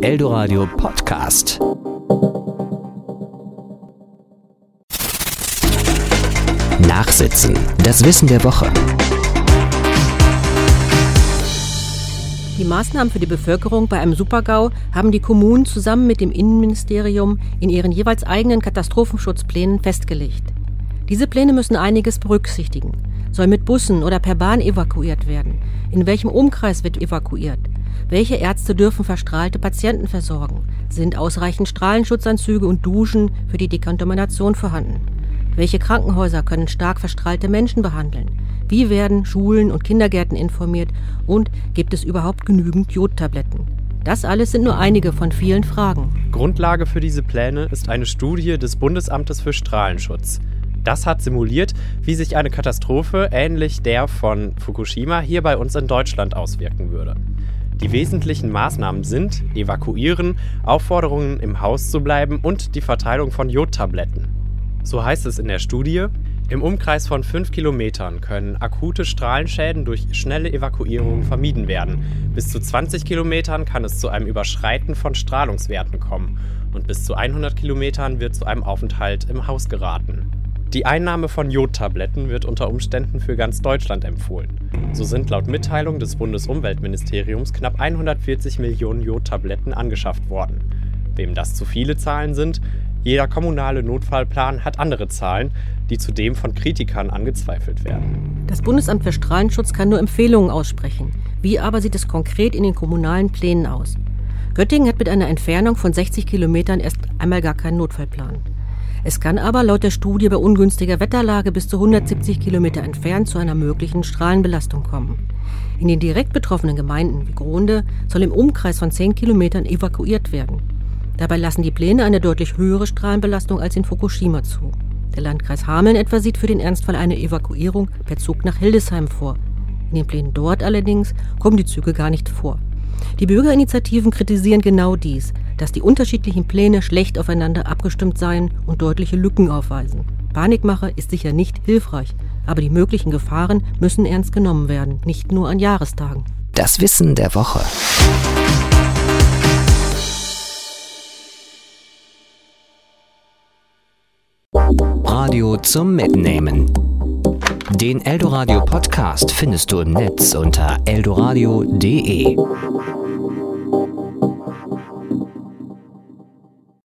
Eldoradio Podcast. Nachsitzen. Das Wissen der Woche. Die Maßnahmen für die Bevölkerung bei einem Supergau haben die Kommunen zusammen mit dem Innenministerium in ihren jeweils eigenen Katastrophenschutzplänen festgelegt. Diese Pläne müssen einiges berücksichtigen. Soll mit Bussen oder per Bahn evakuiert werden? In welchem Umkreis wird evakuiert? Welche Ärzte dürfen verstrahlte Patienten versorgen? Sind ausreichend Strahlenschutzanzüge und Duschen für die Dekontamination vorhanden? Welche Krankenhäuser können stark verstrahlte Menschen behandeln? Wie werden Schulen und Kindergärten informiert? Und gibt es überhaupt genügend Jodtabletten? Das alles sind nur einige von vielen Fragen. Grundlage für diese Pläne ist eine Studie des Bundesamtes für Strahlenschutz. Das hat simuliert, wie sich eine Katastrophe ähnlich der von Fukushima hier bei uns in Deutschland auswirken würde. Die wesentlichen Maßnahmen sind Evakuieren, Aufforderungen im Haus zu bleiben und die Verteilung von Jodtabletten. So heißt es in der Studie: Im Umkreis von 5 Kilometern können akute Strahlenschäden durch schnelle Evakuierung vermieden werden. Bis zu 20 Kilometern kann es zu einem Überschreiten von Strahlungswerten kommen und bis zu 100 Kilometern wird zu einem Aufenthalt im Haus geraten. Die Einnahme von Jodtabletten wird unter Umständen für ganz Deutschland empfohlen. So sind laut Mitteilung des Bundesumweltministeriums knapp 140 Millionen Jodtabletten angeschafft worden. Wem das zu viele Zahlen sind, jeder kommunale Notfallplan hat andere Zahlen, die zudem von Kritikern angezweifelt werden. Das Bundesamt für Strahlenschutz kann nur Empfehlungen aussprechen. Wie aber sieht es konkret in den kommunalen Plänen aus? Göttingen hat mit einer Entfernung von 60 Kilometern erst einmal gar keinen Notfallplan. Es kann aber laut der Studie bei ungünstiger Wetterlage bis zu 170 Kilometer entfernt zu einer möglichen Strahlenbelastung kommen. In den direkt betroffenen Gemeinden wie Grohnde soll im Umkreis von 10 Kilometern evakuiert werden. Dabei lassen die Pläne eine deutlich höhere Strahlenbelastung als in Fukushima zu. Der Landkreis Hameln etwa sieht für den Ernstfall eine Evakuierung per Zug nach Hildesheim vor. In den Plänen dort allerdings kommen die Züge gar nicht vor. Die Bürgerinitiativen kritisieren genau dies, dass die unterschiedlichen Pläne schlecht aufeinander abgestimmt seien und deutliche Lücken aufweisen. Panikmache ist sicher nicht hilfreich, aber die möglichen Gefahren müssen ernst genommen werden, nicht nur an Jahrestagen. Das Wissen der Woche. Radio zum Mitnehmen. Den Eldoradio Podcast findest du im Netz unter eldoradio.de.